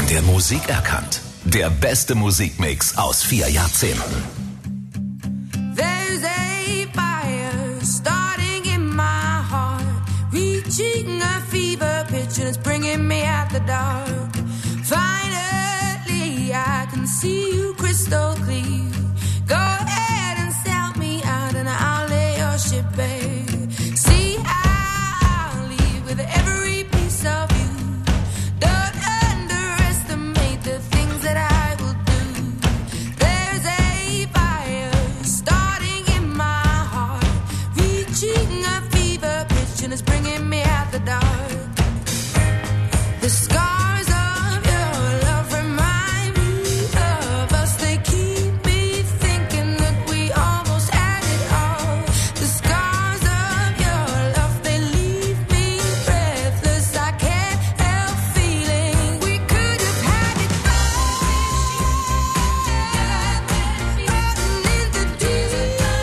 der Musik erkannt. Der beste Musikmix aus 4 Jahrzehnten. There's a fire starting in my heart, reaching a fever pitch and it's bringing me out the dark. Finally, I can see you crystal clear. Go ahead and sell me out and I'll lay your ship bare. See, I'll leave with every piece of you. Don't underestimate the things that I will do. There's a fire starting in my heart, reaching a fever pitch and it's bringing me out the dark. The scars of your love remind me of us. They keep me thinking that we almost had it all. The scars of your love, they leave me breathless. I can't help feeling we could have had it all. Rotten in the deep.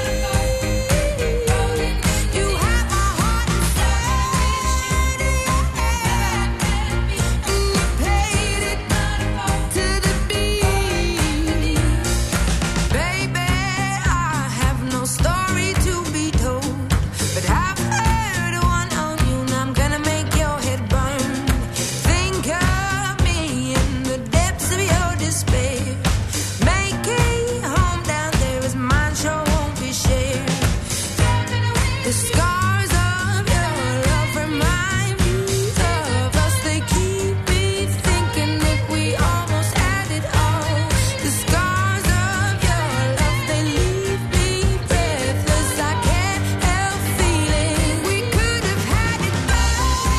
You have my heart and soul. And you played it to the beat. Baby, I have no story to be told, but I've heard one on you and I'm gonna make your head burn. Think of me in the depths of your despair. Make a home down there as mine sure won't be shared. The scars of your love remind me of us. They keep me thinking that we almost had it all. The scars of your love, they leave me breathless. I can't help feeling we could have had it all.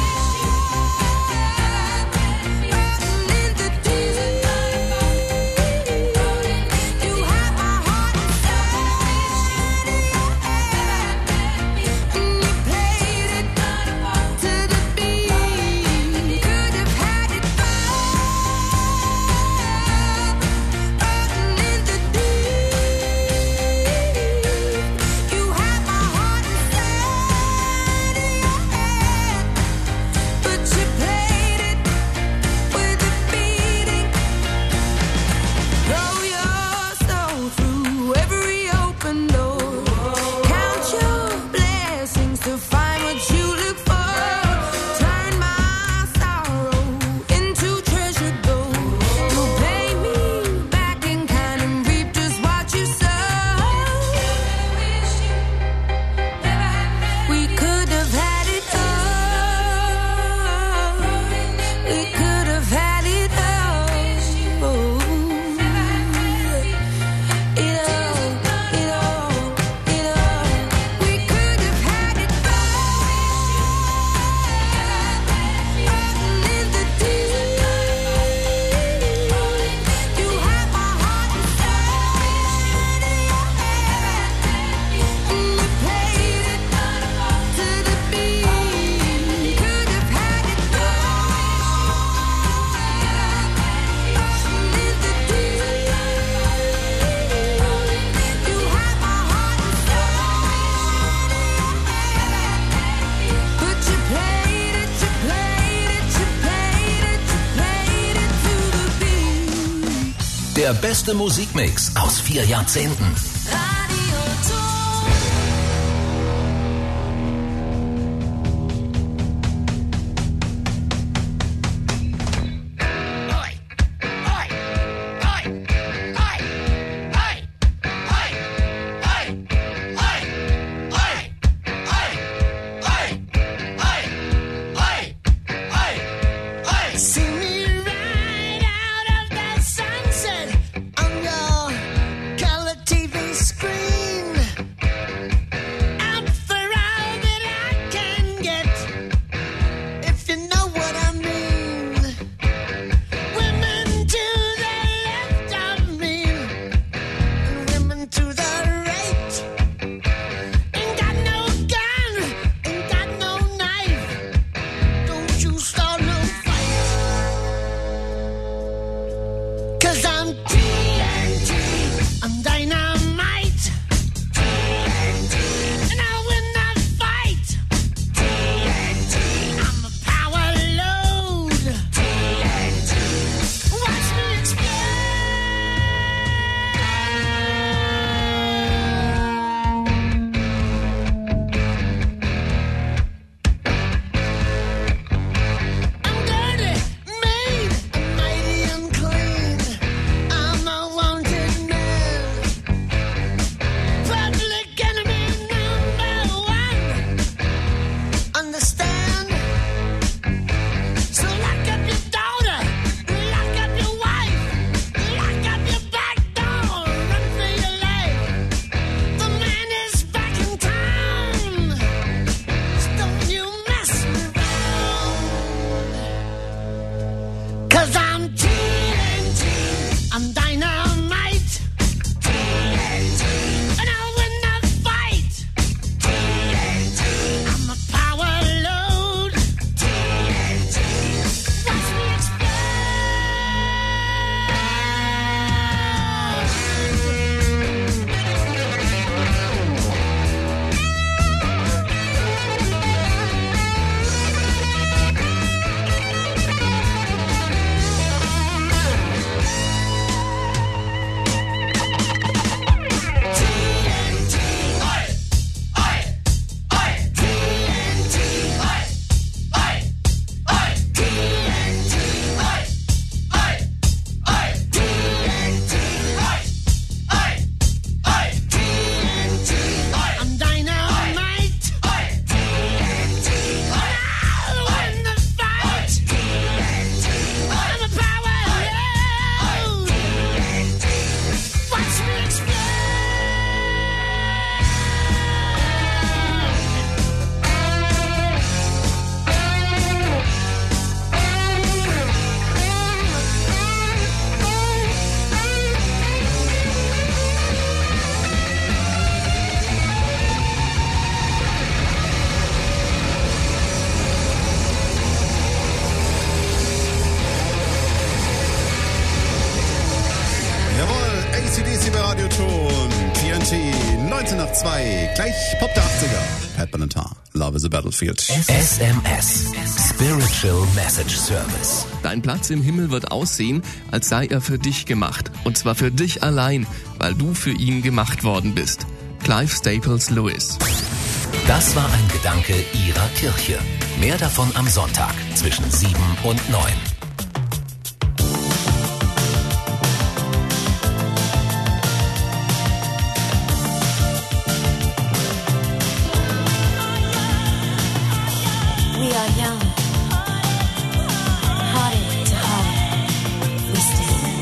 Rotten in the deep. You have my heart and soul. And you played it to the beat. Could have had it rotten in the deep. You have my heart inside of your head, but you played it with a beating. Throw your soul through every open door. Count your blessings to find what you look for. Turn my sorrow into treasure gold. You'll pay me back in kind and reap just what you sow. We could have had it all. We could have had it all. It all, it all, it all. We could have had it all. Rotten in the deep. You have my heart inside of your head. And you played it to the beat. Could have had it all. Rotten in the deep. You have my heart inside of your head. But you played it, you played it, you played it, you played it to the beat. Der beste Musikmix aus 4 Jahrzehnten. Radio Ton. See me right out of the sunset on your color TV screen. Out for all that I can get, if you know what I mean. Women to the left of me, and women to the right. Ain't got no gun, ain't got no knife. Don't you start no fight. 'Cause I'm TNT, I'm dynamite. TNT, and I'll win the fight. TNT, I'm a power load. TNT, hier bei Radioton. TNT 19 nach 2. Gleich Pop der 80er. Pat Benatar. Love is a Battlefield. SMS. Spiritual Message Service. Dein Platz im Himmel wird aussehen, als sei er für dich gemacht. Und zwar für dich allein, weil du für ihn gemacht worden bist. Clive Staples Lewis. Das war ein Gedanke Ihrer Kirche. Mehr davon am Sonntag zwischen 7 und 9. We are young, heartache to heartache, we stand.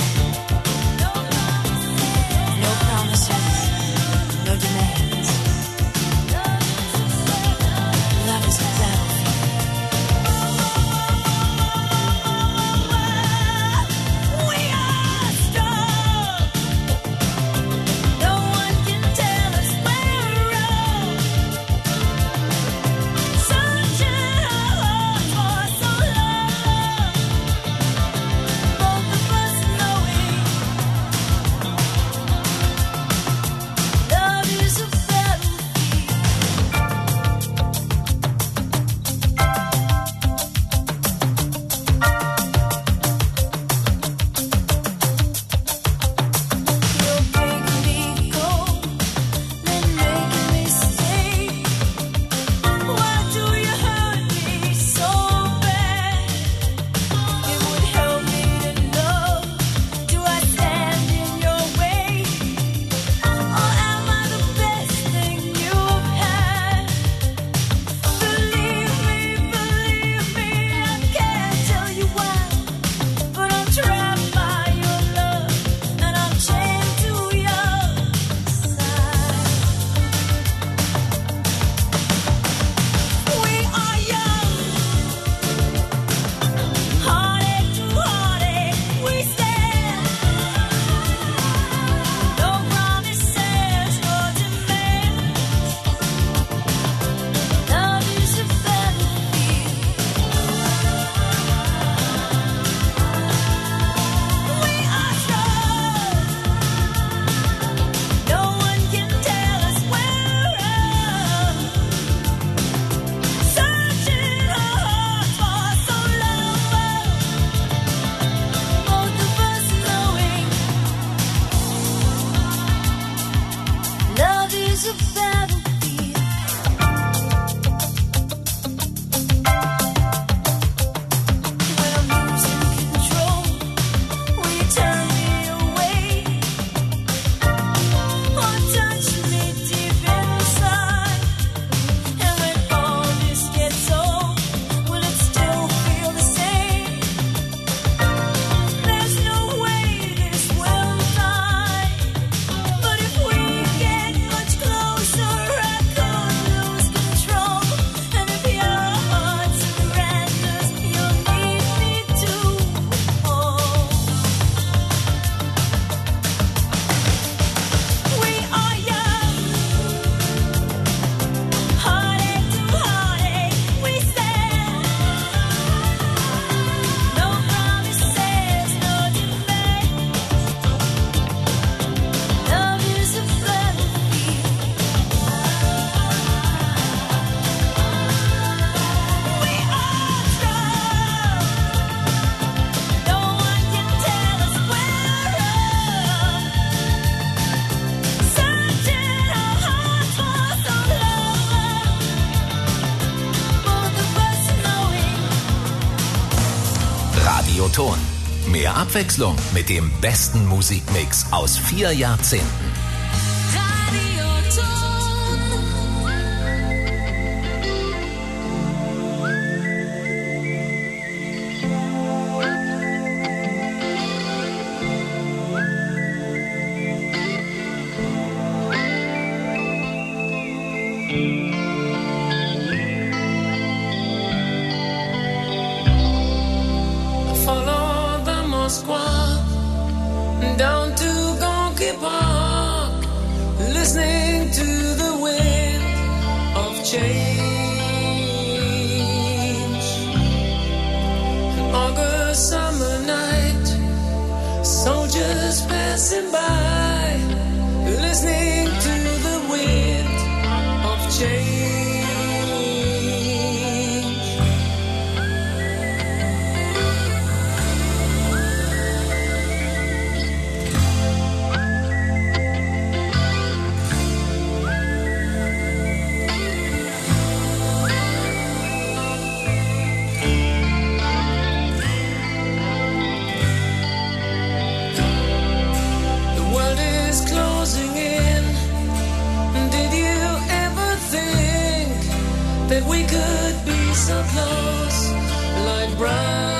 No promises, no demands. Love is a battlefield. We are strong. No one can tell us we're wrong. Searching our hearts for so long, both of us knowing love is a You're breaking me cold, then making me stay. Why do you hurt me so bad? It would help me to know, do I stand in your way? Or am I the best thing you've had? Believe me, I can't tell you why, but I'm trapped by your love, and I'm chained to your side. We are young, heartache to heartache, we stand. No promises, no demands. Love is a battlefield. We are strong. No one can tell us we're wrong. Searching our hearts for so long, both of us knowing love is a battlefield. When I'm losing control, will you turn me away? Or touch me deep inside? And when all this gets old, will it still feel the same? There's no way this will die. But if we get much closer, I could lose control. And if your heart surrenders, you'll need me to hold. We are young, heartache to heartache, we stand. No promises, no demands. Love is a battlefield. We are strong. No one can tell us we're wrong. Searching our hearts for so long, both of us knowing. Radioton. Mehr Abwechslung mit dem besten Musikmix aus 4 Jahrzehnten. Follow the Moskwa down to Gonky Park, listening to the wind of change. An August summer night, soldiers passing by. listening to the wind of change. The world is closing in. Did you ever think that we could be so close, like brown